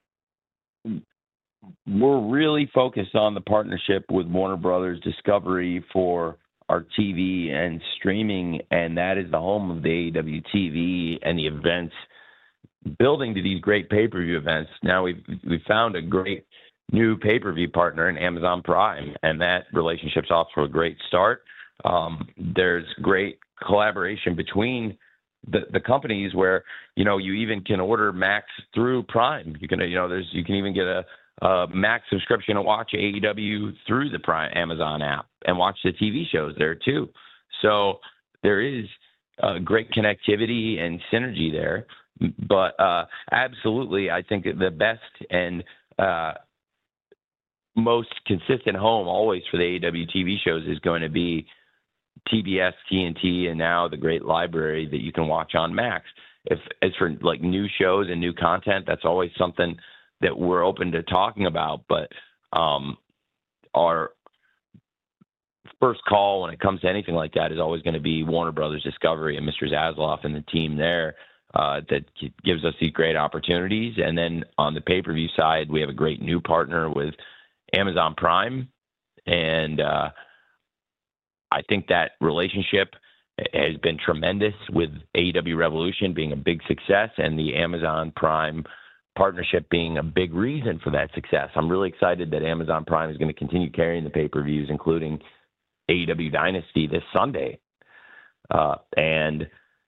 We're really focused on the partnership with Warner Brothers Discovery for our T V and streaming, and that is the home of the A E W T V and the events building to these great pay-per-view events. Now we've we've found a great new pay-per-view partner in Amazon Prime, and that relationship's off to a great start. Um, there's great collaboration between the the companies where, you know, you even can order Max through Prime. You can, you know, there's you can even get a Uh, Max subscription and watch A E W through the Prime Amazon app and watch the T V shows there too. So there is uh, great connectivity and synergy there. But uh, absolutely, I think the best and uh, most consistent home always for the A E W T V shows is going to be T B S, T N T, and now the great library that you can watch on Max. If as for like new shows and new content, that's always something that we're open to talking about, but um, our first call when it comes to anything like that is always going to be Warner Brothers Discovery and Mister Zasloff and the team there uh, that gives us these great opportunities. And then on the pay-per-view side, we have a great new partner with Amazon Prime. And uh, I think that relationship has been tremendous, with A E W Revolution being a big success and the Amazon Prime partnership being a big reason for that success. I'm really excited that Amazon Prime is going to continue carrying the pay-per-views, including A E W Dynasty this Sunday. Uh, and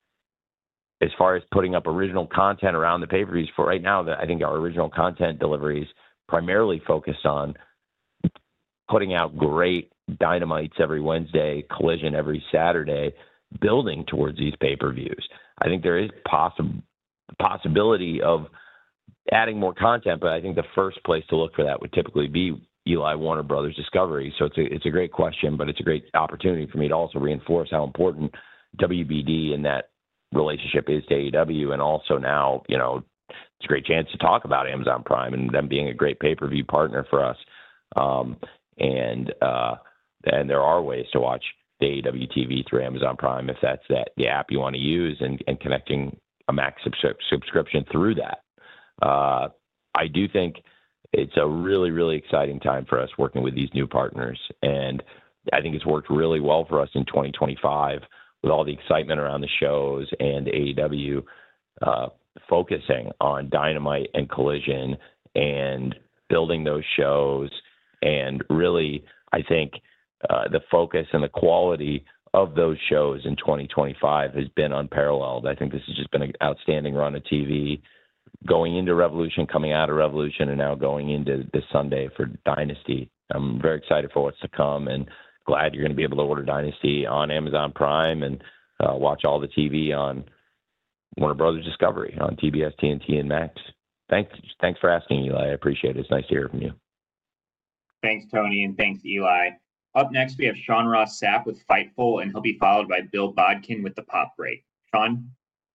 as far as putting up original content around the pay-per-views, for right now, that I think our original content delivery is primarily focused on putting out great Dynamites every Wednesday, Collision every Saturday, building towards these pay-per-views. I think there is possible possibility of adding more content, but I think the first place to look for that would typically be Eli Warner Brothers Discovery. So it's a it's a great question, but it's a great opportunity for me to also reinforce how important W B D and that relationship is to A E W, and also now, you know, it's a great chance to talk about Amazon Prime and them being a great pay-per-view partner for us. Um, and uh, and there are ways to watch the A E W T V through Amazon Prime if that's that the app you want to use, and, and connecting a Max subs- subscription through that. Uh, I do think it's a really, really exciting time for us working with these new partners. And I think it's worked really well for us in twenty twenty-five with all the excitement around the shows and A E W uh, focusing on Dynamite and Collision and building those shows. And really, I think uh, the focus and the quality of those shows in twenty twenty-five has been unparalleled. I think this has just been an outstanding run of T V, going into Revolution, coming out of Revolution, and now going into this Sunday for Dynasty. I'm very excited for what's to come, and glad you're going to be able to order Dynasty on Amazon Prime and uh, watch all the T V on Warner Brothers Discovery on T B S, T N T, and Max. Thanks, thanks for asking, Eli. I appreciate it. It's nice to hear from you. Thanks, Tony, and thanks, Eli. Up next, we have Sean Ross Sapp with Fightful, and he'll be followed by Bill Bodkin with the Pop Break. Sean?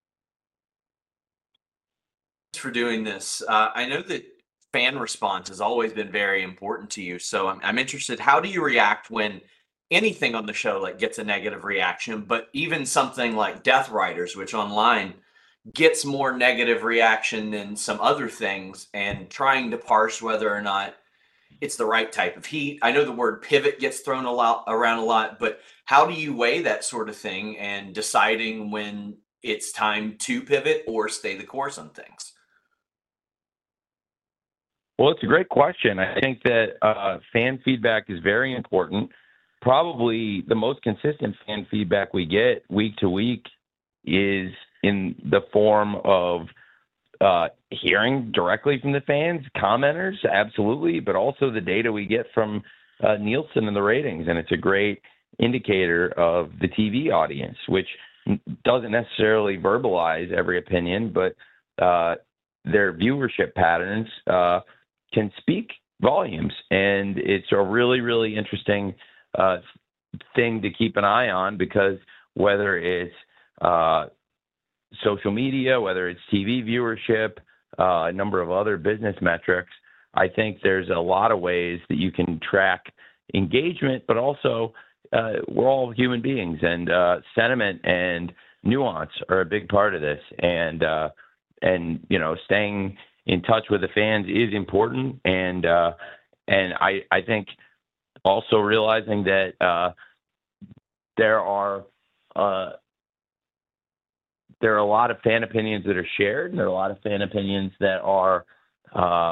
Thanks for doing this. Uh, I know that fan response has always been very important to you, so I'm, I'm interested. How do you react when anything on the show like gets a negative reaction, but even something like Death Riders, which online gets more negative reaction than some other things, and trying to parse whether or not it's the right type of heat? I know the word pivot gets thrown a lot around a lot, but how do you weigh that sort of thing and deciding when it's time to pivot or stay the course on things? Well, it's a great question. I think that uh, fan feedback is very important. Probably the most consistent fan feedback we get week to week is in the form of uh, hearing directly from the fans, commenters, absolutely, but also the data we get from uh, Nielsen and the ratings. And it's a great indicator of the T V audience, which doesn't necessarily verbalize every opinion, but uh, their viewership patterns uh, can speak volumes. And it's a really, really interesting uh, thing to keep an eye on, because whether it's uh, social media, whether it's T V viewership, uh, a number of other business metrics, I think there's a lot of ways that you can track engagement, but also uh, we're all human beings, and uh, sentiment and nuance are a big part of this. And, uh, and you know, staying in touch with the fans is important. And, uh, and I, I think also realizing that uh, there are uh, there are a lot of fan opinions that are shared, and there are a lot of fan opinions that are uh,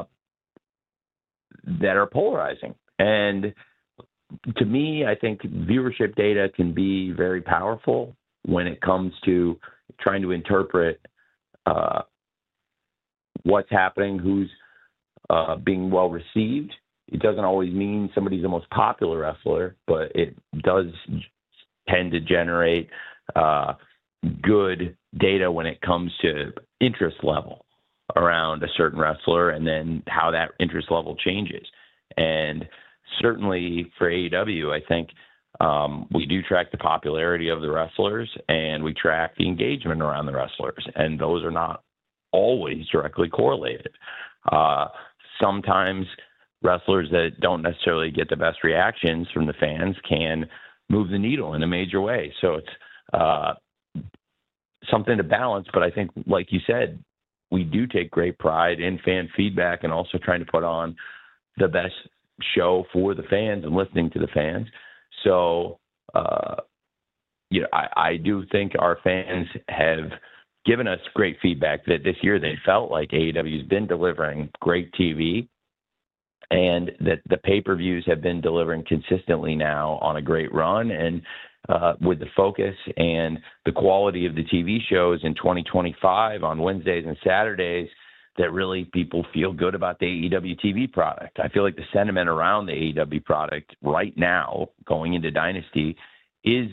that are polarizing. And to me, I think viewership data can be very powerful when it comes to trying to interpret uh, what's happening, who's uh, being well received. It doesn't always mean somebody's the most popular wrestler, but it does tend to generate uh, good data when it comes to interest level around a certain wrestler, and then how that interest level changes. And certainly for A E W, I think um, we do track the popularity of the wrestlers, and we track the engagement around the wrestlers, and those are not always directly correlated. Uh, sometimes wrestlers that don't necessarily get the best reactions from the fans can move the needle in a major way. So it's uh, something to balance. But I think, like you said, we do take great pride in fan feedback, and also trying to put on the best show for the fans and listening to the fans. So, uh, you know, I, I do think our fans have given us great feedback that this year they felt like A E W has been delivering great T V, and that the pay-per-views have been delivering consistently now on a great run. And uh, with the focus and the quality of the T V shows in twenty twenty-five on Wednesdays and Saturdays, that really people feel good about the A E W T V product. I feel like the sentiment around the A E W product right now going into Dynasty is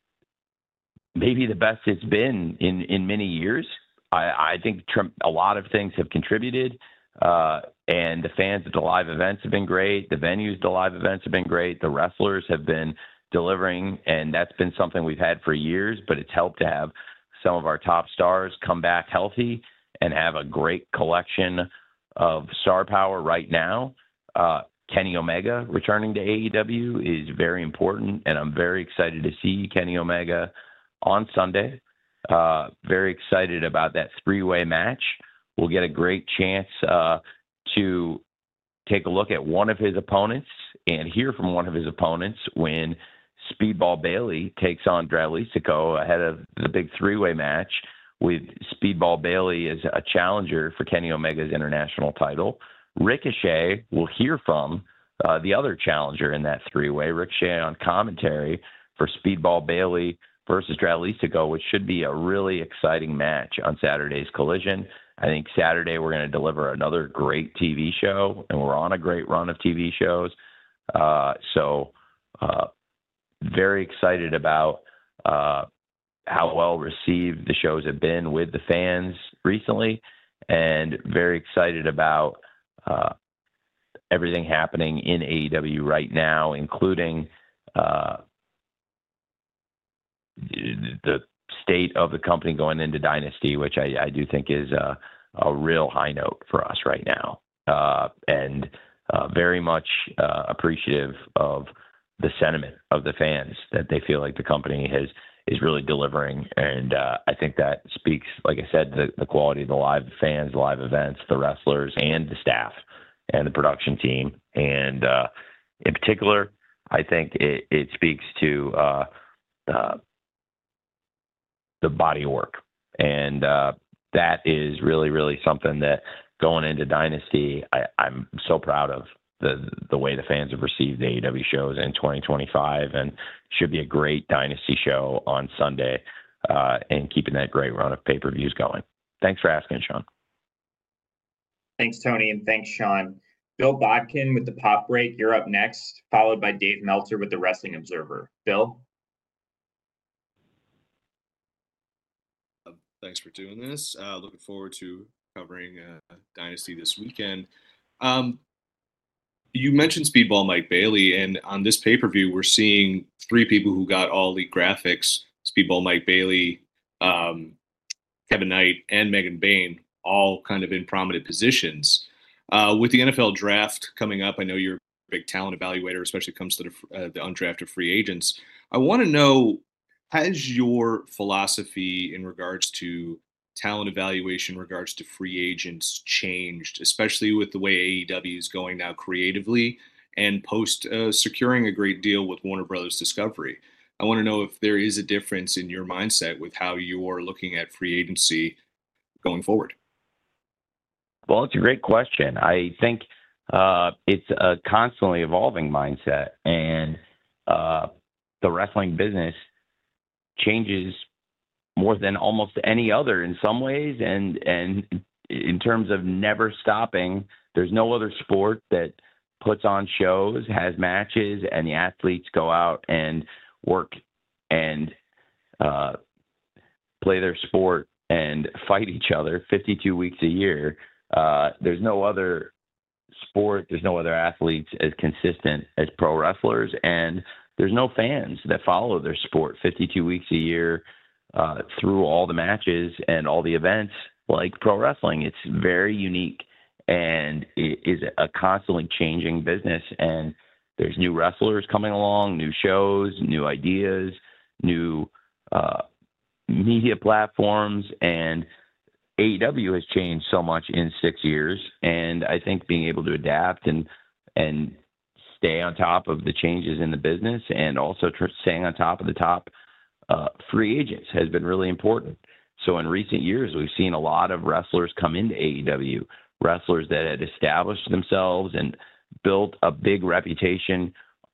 maybe the best it's been in, in many years. I, I think a lot of things have contributed, uh, and the fans at the live events have been great. The venues, the live events have been great. The wrestlers have been delivering, and that's been something we've had for years, but it's helped to have some of our top stars come back healthy and have a great collection of star power right now. Uh, Kenny Omega returning to A E W is very important, and I'm very excited to see Kenny Omega on Sunday. Uh, very excited about that three-way match. We'll get a great chance uh, to take a look at one of his opponents and hear from one of his opponents when Speedball Bailey takes on Dralisico ahead of the big three-way match, with Speedball Bailey as a challenger for Kenny Omega's international title. Ricochet will hear from uh, the other challenger in that three-way, Ricochet on commentary for Speedball Bailey versus Dralisico, which should be a really exciting match on Saturday's Collision. I think Saturday we're going to deliver another great T V show, and we're on a great run of T V shows. Uh, so uh, very excited about uh, how well received the shows have been with the fans recently, and very excited about uh, everything happening in A E W right now, including uh, the state of the company going into Dynasty, which I, I do think is a, a real high note for us right now, uh, and uh, very much uh, appreciative of the sentiment of the fans, that they feel like the company has is really delivering. And uh, I think that speaks, like I said, the, the quality of the live fans, live events, the wrestlers, and the staff and the production team. And uh, in particular, I think it, it speaks to uh, uh, the body of work. And uh, that is really, really something that going into Dynasty. I, I'm so proud of the the way the fans have received the A E W shows in twenty twenty-five, and should be a great Dynasty show on Sunday, uh, and keeping that great run of pay-per-views going. Thanks for asking, Sean. Thanks, Tony, and thanks, Sean. Bill Bodkin with the Pop Break, you're up next, followed by Dave Meltzer with the Wrestling Observer. Bill? Uh, thanks for doing this. Uh, looking forward to covering uh, Dynasty this weekend. Um, you mentioned Speedball Mike Bailey, and on this pay-per-view, we're seeing three people who got all elite graphics: Speedball Mike Bailey, um, Kevin Knight, and Megan Bayne, all kind of in prominent positions. Uh, with the N F L draft coming up, I know you're a big talent evaluator, especially when it comes to the, uh, the undrafted free agents. I want to know, has your philosophy in regards to talent evaluation, in regards to free agents, changed, especially with the way A E W is going now creatively and post uh, securing a great deal with Warner Brothers Discovery? I want to know if there is a difference in your mindset with how you are looking at free agency going forward. Well, it's a great question. I think uh, it's a constantly evolving mindset, and uh, the wrestling business changes more than almost any other in some ways, and and in terms of never stopping. There's no other sport that puts on shows, has matches, and the athletes go out and work and uh, play their sport and fight each other fifty-two weeks a year. Uh, there's no other sport, there's no other athletes as consistent as pro wrestlers, and there's no fans that follow their sport fifty-two weeks a year uh, through all the matches and all the events like pro wrestling. It's very unique, and it is a constantly changing business, and there's new wrestlers coming along, new shows, new ideas, new uh, media platforms, and A E W has changed so much in six years, and I think being able to adapt and and stay on top of the changes in the business, and also tr- staying on top of the top uh, free agents has been really important. So in recent years, we've seen a lot of wrestlers come into A E W, wrestlers that had established themselves and built a big reputation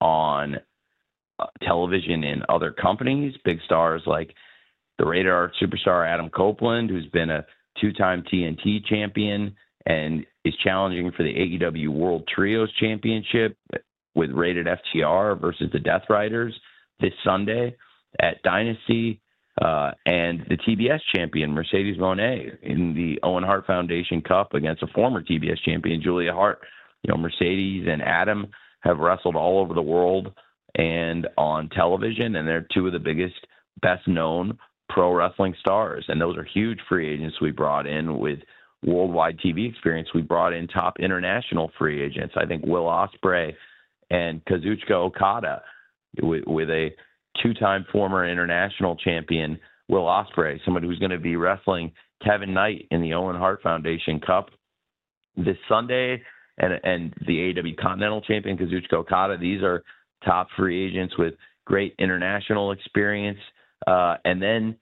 on uh, television in other companies, big stars like the Rated R superstar Adam Copeland, who's been a two-time T N T champion and is challenging for the A E W World Trios Championship with Rated F T R versus the Death Riders this Sunday at Dynasty, uh, and the T B S champion Mercedes Moné in the Owen Hart Foundation Cup against a former T B S champion, Julia Hart. You know, Mercedes and Adam have wrestled all over the world and on television, and they're two of the biggest, best-known pro wrestling stars, and those are huge free agents we brought in with worldwide T V experience. We brought in top international free agents. I think Will Ospreay and Kazuchika Okada, with, with a two-time former international champion, Will Ospreay, somebody who's going to be wrestling Kevin Knight in the Owen Hart Foundation Cup this Sunday, and and the A E W Continental Champion Kazuchika Okada. These are top free agents with great international experience. Uh, and then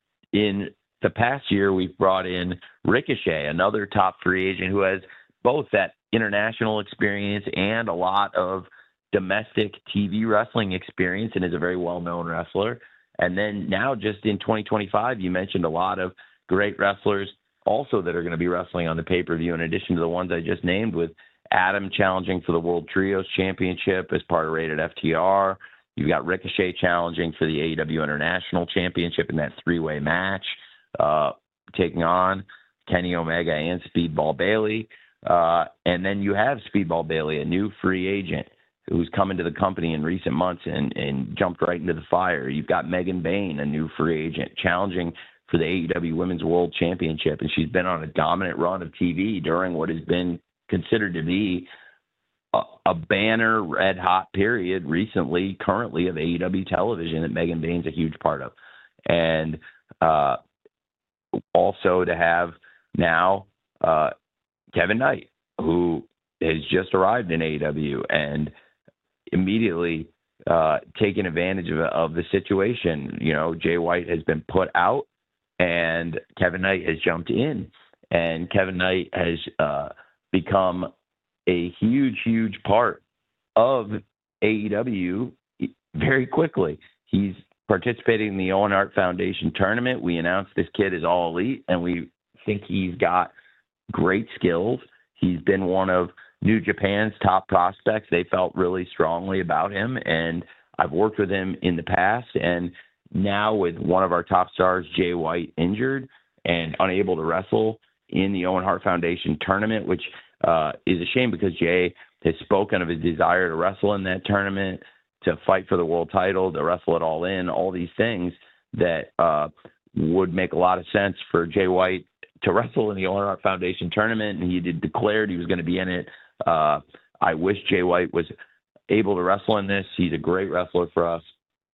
in the past year, we've brought in Ricochet, another top free agent who has both that international experience and a lot of domestic T V wrestling experience, and is a very well-known wrestler. And then now, just in twenty twenty-five, you mentioned a lot of great wrestlers also that are going to be wrestling on the pay-per-view, in addition to the ones I just named, with Adam challenging for the World Trios Championship as part of Rated F T R. You've got Ricochet challenging for the A E W International Championship in that three-way match, uh, taking on Kenny Omega and Speedball Bailey. Uh, and then you have Speedball Bailey, a new free agent who's come into the company in recent months and, and jumped right into the fire. You've got Megan Bayne, a new free agent, challenging for the A E W Women's World Championship, and she's been on a dominant run of T V during what has been considered to be a, a banner red hot period recently, currently, of A E W television that Megan Bayne's a huge part of. And uh, also to have now uh, Kevin Knight, who has just arrived in A E W and immediately uh, taken advantage of, of the situation. You know, Jay White has been put out and Kevin Knight has jumped in. And Kevin Knight has uh, become a huge, huge part of A E W very quickly. He's participating in the Owen Hart Foundation tournament. We announced this kid is all elite, and we think he's got great skills. He's been one of New Japan's top prospects. They felt really strongly about him, and I've worked with him in the past. And now with one of our top stars, Jay White, injured and unable to wrestle in the Owen Hart Foundation tournament, which uh, is a shame because Jay has spoken of his desire to wrestle in that tournament, to fight for the world title, to wrestle it all in, all these things that uh, would make a lot of sense for Jay White to wrestle in the Owen Hart Foundation tournament. And he did declared he was going to be in it. Uh, I wish Jay White was able to wrestle in this. He's a great wrestler for us.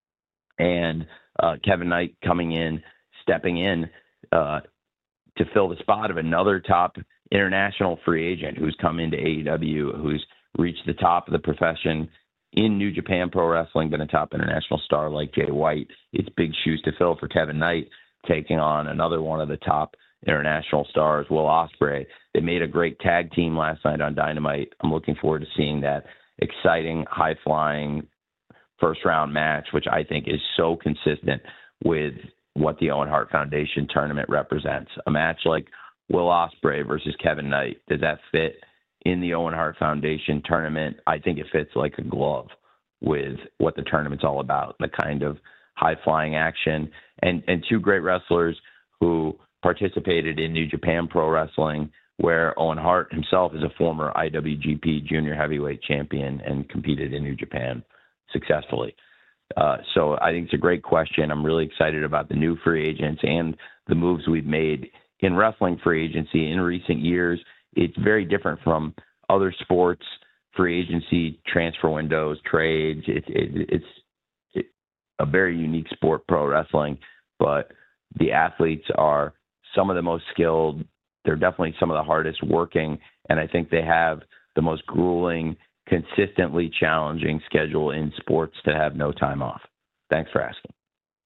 And uh, Kevin Knight coming in, stepping in uh, to fill the spot of another top international free agent who's come into A E W, who's reached the top of the profession in New Japan Pro Wrestling, been a top international star like Jay White. It's big shoes to fill for Kevin Knight, taking on another one of the top international stars, Will Ospreay. They made a great tag team last night on Dynamite. I'm looking forward to seeing that exciting, high-flying first-round match, which I think is so consistent with what the Owen Hart Foundation tournament represents. A match like Will Ospreay versus Kevin Knight, does that fit in the Owen Hart Foundation tournament? I think it fits like a glove with what the tournament's all about, the kind of high-flying action, and, and two great wrestlers who participated in New Japan Pro Wrestling, where Owen Hart himself is a former I W G P Junior Heavyweight Champion and competed in New Japan successfully. Uh, so I think it's a great question. I'm really excited about the new free agents and the moves we've made in wrestling free agency in recent years. It's very different from other sports, free agency, transfer windows, trades. It, it, it's it, a very unique sport, pro wrestling, but the athletes are some of the most skilled. They're definitely some of the hardest working, and I think they have the most grueling, consistently challenging schedule in sports to have no time off. Thanks for asking.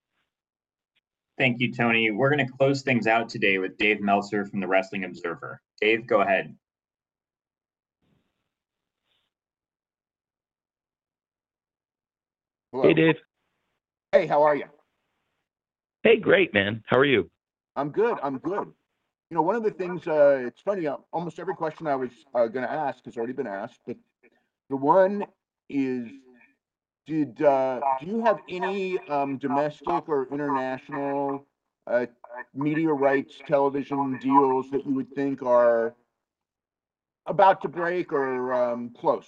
Thank you, Tony. We're going to close things out today with Dave Meltzer from the Wrestling Observer. Dave, go ahead. Hello. Hey, Dave. Hey, how are you? Hey, great, man. How are you? I'm good. I'm good. You know, one of the things, uh, it's funny, uh, almost every question I was uh, going to ask has already been asked, but the one is, did uh, do you have any um, domestic or international uh, media rights television deals that you would think are about to break or um, close?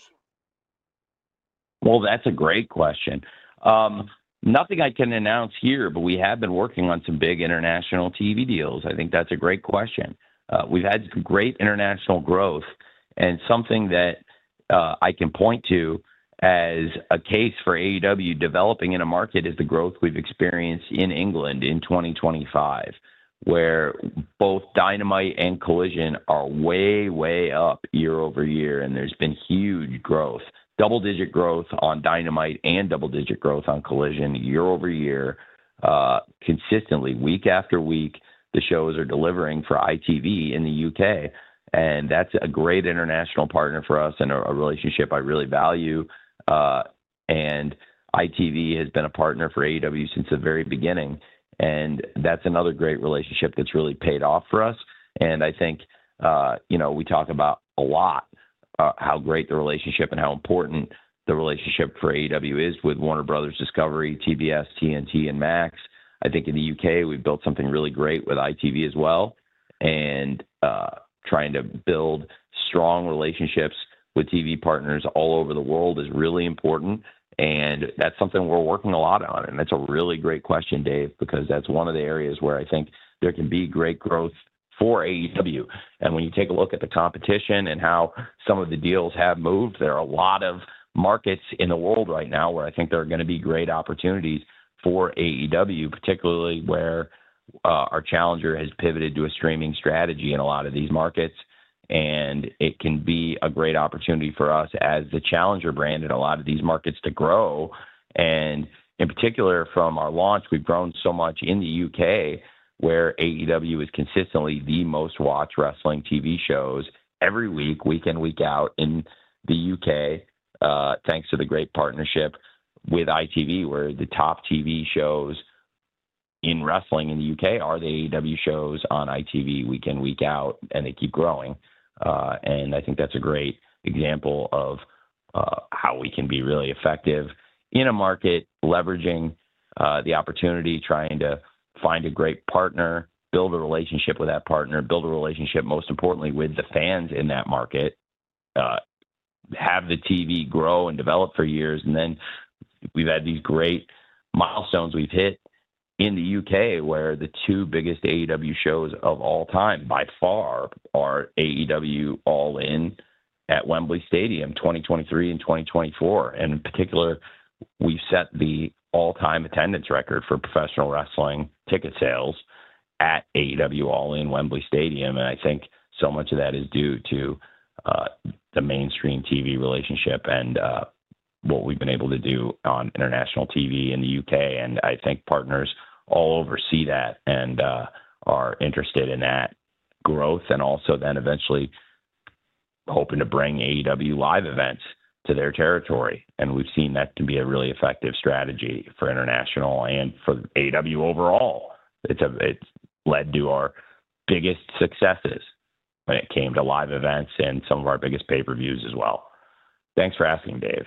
Well, that's a great question. Um, nothing I can announce here, but we have been working on some big international T V deals. I think that's a great question. Uh, we've had some great international growth, and something that uh, I can point to as a case for A E W developing in a market is the growth we've experienced in England in twenty twenty-five, where both Dynamite and Collision are way, way up year over year, and there's been huge growth. Double-digit growth on Dynamite and double-digit growth on Collision year over year, uh, consistently, week after week. The shows are delivering for I T V in the U K, and that's a great international partner for us and a, a relationship I really value. Uh, and I T V has been a partner for A E W since the very beginning, and that's another great relationship that's really paid off for us. And I think, uh, you know, we talk about a lot Uh, how great the relationship and how important the relationship for A E W is with Warner Brothers Discovery, T B S, T N T, and Max. I think in the U K, we've built something really great with I T V as well, and uh, trying to build strong relationships with T V partners all over the world is really important, and that's something we're working a lot on. And that's a really great question, Dave, because that's one of the areas where I think there can be great growth for A E W. And when you take a look at the competition and how some of the deals have moved, there are a lot of markets in the world right now where I think there are going to be great opportunities for A E W, particularly where uh, our challenger has pivoted to a streaming strategy in a lot of these markets. And it can be a great opportunity for us as the challenger brand in a lot of these markets to grow. And in particular, from our launch, we've grown so much in the U K where A E W is consistently the most watched wrestling T V shows every week, week in, week out in the U K, uh, thanks to the great partnership with I T V, where the top T V shows in wrestling in the U K are the A E W shows on I T V week in, week out, and they keep growing. Uh, and I think that's a great example of uh, how we can be really effective in a market, leveraging uh, the opportunity, trying to find a great partner, build a relationship with that partner, build a relationship, most importantly, with the fans in that market, uh, have the T V grow and develop for years. And then we've had these great milestones we've hit in the U K, where the two biggest A E W shows of all time by far are A E W All In at Wembley Stadium twenty twenty-three and twenty twenty-four. And in particular, we've set the all-time attendance record for professional wrestling ticket sales at A E W All In Wembley Stadium. And I think so much of that is due to uh, the mainstream T V relationship and uh, what we've been able to do on international T V in the U K. And I think partners all over see that and uh, are interested in that growth, and also then eventually hoping to bring A E W live events to their territory. And we've seen that to be a really effective strategy for international and for A E W overall. It's a, it's led to our biggest successes when it came to live events and some of our biggest pay-per-views as well. Thanks for asking, Dave.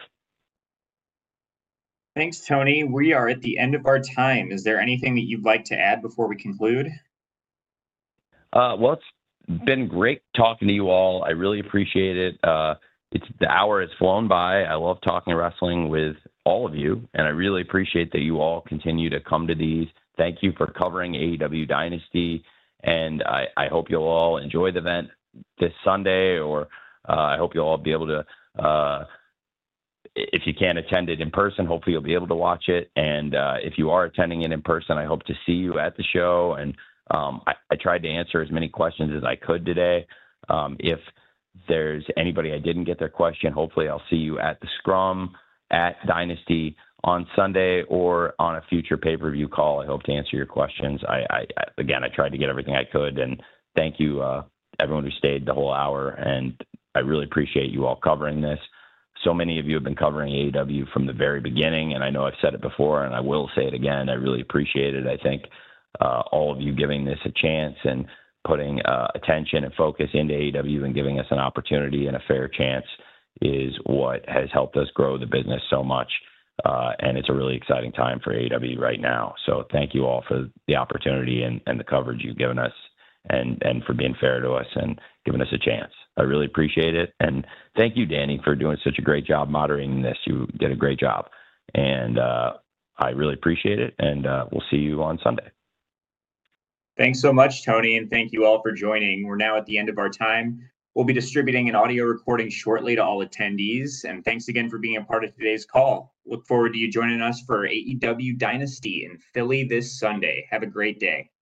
Thanks, Tony. We are at the end of our time. Is there anything that you'd like to add before we conclude? Uh, well, it's been great talking to you all. I really appreciate it. Uh, it's the hour has flown by. I love talking wrestling with all of you, and I really appreciate that you all continue to come to these. Thank you for covering A E W Dynasty, and I, I hope you'll all enjoy the event this Sunday, or uh, I hope you'll all be able to, uh, if you can't attend it in person, hopefully you'll be able to watch it. And uh, if you are attending it in person, I hope to see you at the show. And um, I, I tried to answer as many questions as I could today. Um, if there's anybody I didn't get their question, hopefully I'll see you at the Scrum at Dynasty on Sunday or on a future pay-per-view call. I hope to answer your questions. I, I, I again, I tried to get everything I could, and thank you, uh, everyone who stayed the whole hour. And I really appreciate you all covering this. So many of you have been covering A E W from the very beginning, and I know I've said it before, and I will say it again. I really appreciate it. I think uh, all of you giving this a chance and putting uh, attention and focus into A E W and giving us an opportunity and a fair chance is what has helped us grow the business so much. Uh, and it's a really exciting time for A E W right now. So thank you all for the opportunity and, and the coverage you've given us, and, and for being fair to us and giving us a chance. I really appreciate it. And thank you, Danny, for doing such a great job moderating this. You did a great job. And uh, I really appreciate it. And uh, we'll see you on Sunday. Thanks so much, Tony, and thank you all for joining. We're now at the end of our time. We'll be distributing an audio recording shortly to all attendees. And thanks again for being a part of today's call. Look forward to you joining us for A E W Dynasty in Philly this Sunday. Have a great day.